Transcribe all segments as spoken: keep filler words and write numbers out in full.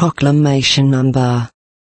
Proclamation number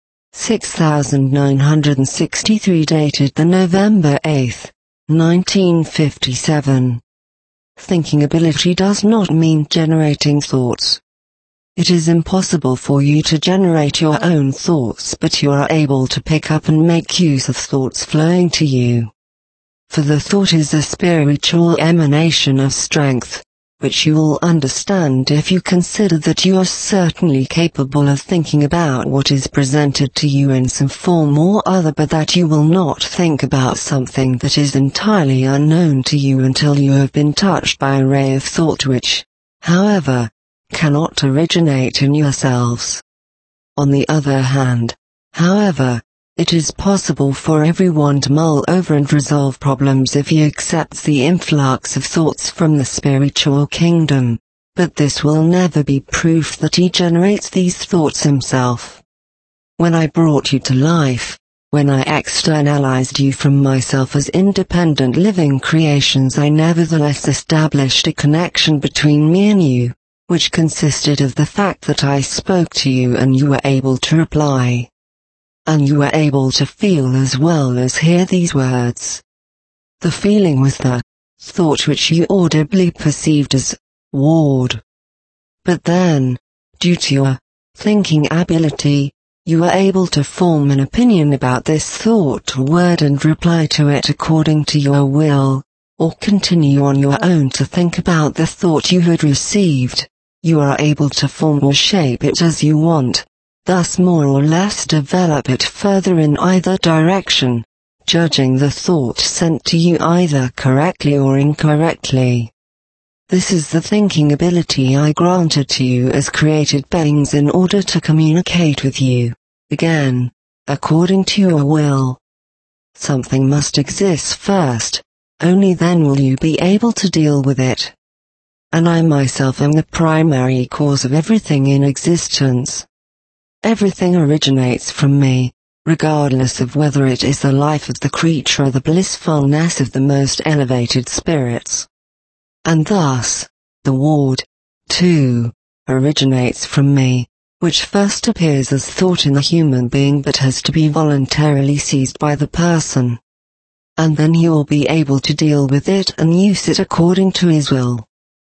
six thousand nine hundred sixty-three dated the November eighth, nineteen fifty-seven. Thinking ability does not mean generating thoughts. It is impossible for you to generate your own thoughts, but you are able to pick up and make use of thoughts flowing to you. For the thought is a spiritual emanation of strength, which you will understand if you consider that you are certainly capable of thinking about what is presented to you in some form or other, but that you will not think about something that is entirely unknown to you until you have been touched by a ray of thought which, however, cannot originate in yourselves. On the other hand, however, it is possible for everyone to mull over and resolve problems if he accepts the influx of thoughts from the spiritual kingdom, but this will never be proof that he generates these thoughts himself. When I brought you to life, when I externalized you from myself as independent living creations, I nevertheless established a connection between me and you, which consisted of the fact that I spoke to you and you were able to reply. And you were able to feel as well as hear these words. The feeling was the thought which you audibly perceived as ward. But then, due to your thinking ability, you were able to form an opinion about this thought or word and reply to it according to your will, or continue on your own to think about the thought you had received. You are able to form or shape it as you want. Thus more or less develop it further in either direction, judging the thought sent to you either correctly or incorrectly. This is the thinking ability I granted to you as created beings in order to communicate with you, again, according to your will. Something must exist first, only then will you be able to deal with it. And I myself am the primary cause of everything in existence. Everything originates from me, regardless of whether it is the life of the creature or the blissfulness of the most elevated spirits. And thus, the ward, too, originates from me, which first appears as thought in the human being but has to be voluntarily seized by the person. And then he will be able to deal with it and use it according to his will.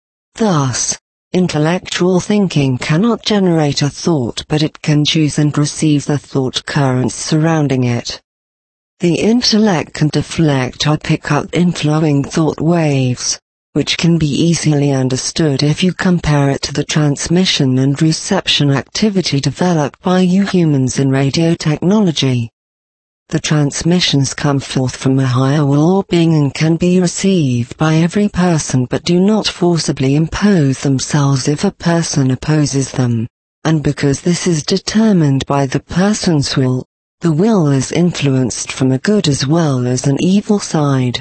Thus, intellectual thinking cannot generate a thought, but it can choose and receive the thought currents surrounding it. The intellect can deflect or pick up inflowing thought waves, which can be easily understood if you compare it to the transmission and reception activity developed by you humans in radio technology. The transmissions come forth from a higher will or being and can be received by every person, but do not forcibly impose themselves if a person opposes them, and because this is determined by the person's will, the will is influenced from a good as well as an evil side.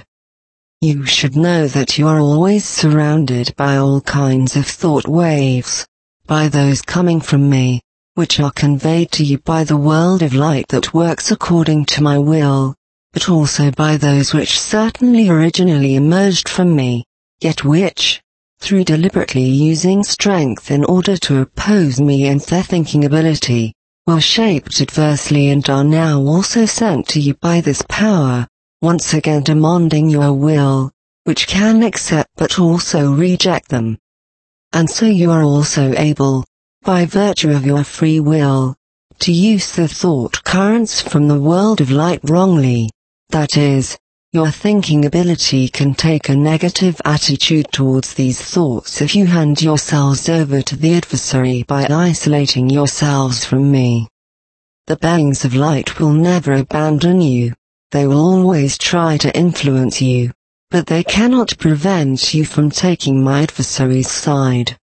You should know that you are always surrounded by all kinds of thought waves, by those coming from me, which are conveyed to you by the world of light that works according to my will, but also by those which certainly originally emerged from me, yet which, through deliberately using strength in order to oppose me and their thinking ability, were shaped adversely and are now also sent to you by this power, once again demanding your will, which can accept but also reject them. And so you are also able, by virtue of your free will, to use the thought currents from the world of light wrongly. That is, your thinking ability can take a negative attitude towards these thoughts if you hand yourselves over to the adversary by isolating yourselves from me. The beings of light will never abandon you. They will always try to influence you, but they cannot prevent you from taking my adversary's side.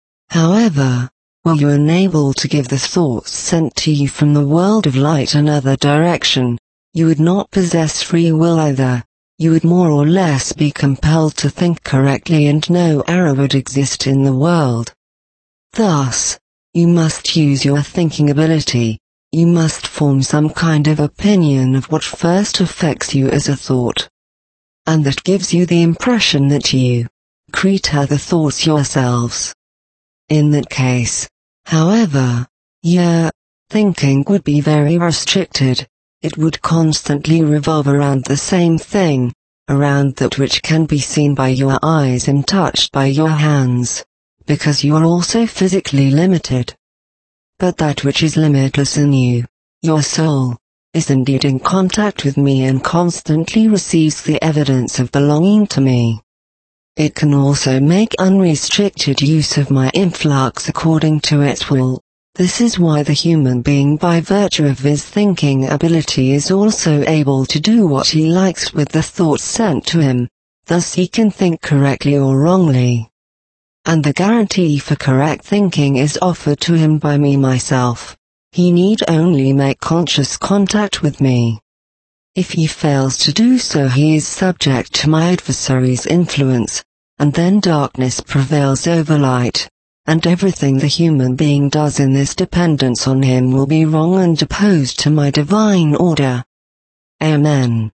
However, were you unable to give the thoughts sent to you from the world of light another direction, you would not possess free will either. You would more or less be compelled to think correctly and no error would exist in the world. Thus, you must use your thinking ability. You must form some kind of opinion of what first affects you as a thought, and that gives you the impression that you create the thoughts yourselves. In that case, however, Your thinking would be very restricted. It would constantly revolve around the same thing, around that which can be seen by your eyes and touched by your hands, because you are also physically limited. But that which is limitless in you, your soul, is indeed in contact with me and constantly receives the evidence of belonging to me. It can also make unrestricted use of my influx according to its will. This is why the human being, by virtue of his thinking ability, is also able to do what he likes with the thoughts sent to him. Thus he can think correctly or wrongly. And the guarantee for correct thinking is offered to him by me myself. He need only make conscious contact with me. If he fails to do so, he is subject to my adversary's influence, and then darkness prevails over light, and everything the human being does in this dependence on him will be wrong and opposed to my divine order. Amen.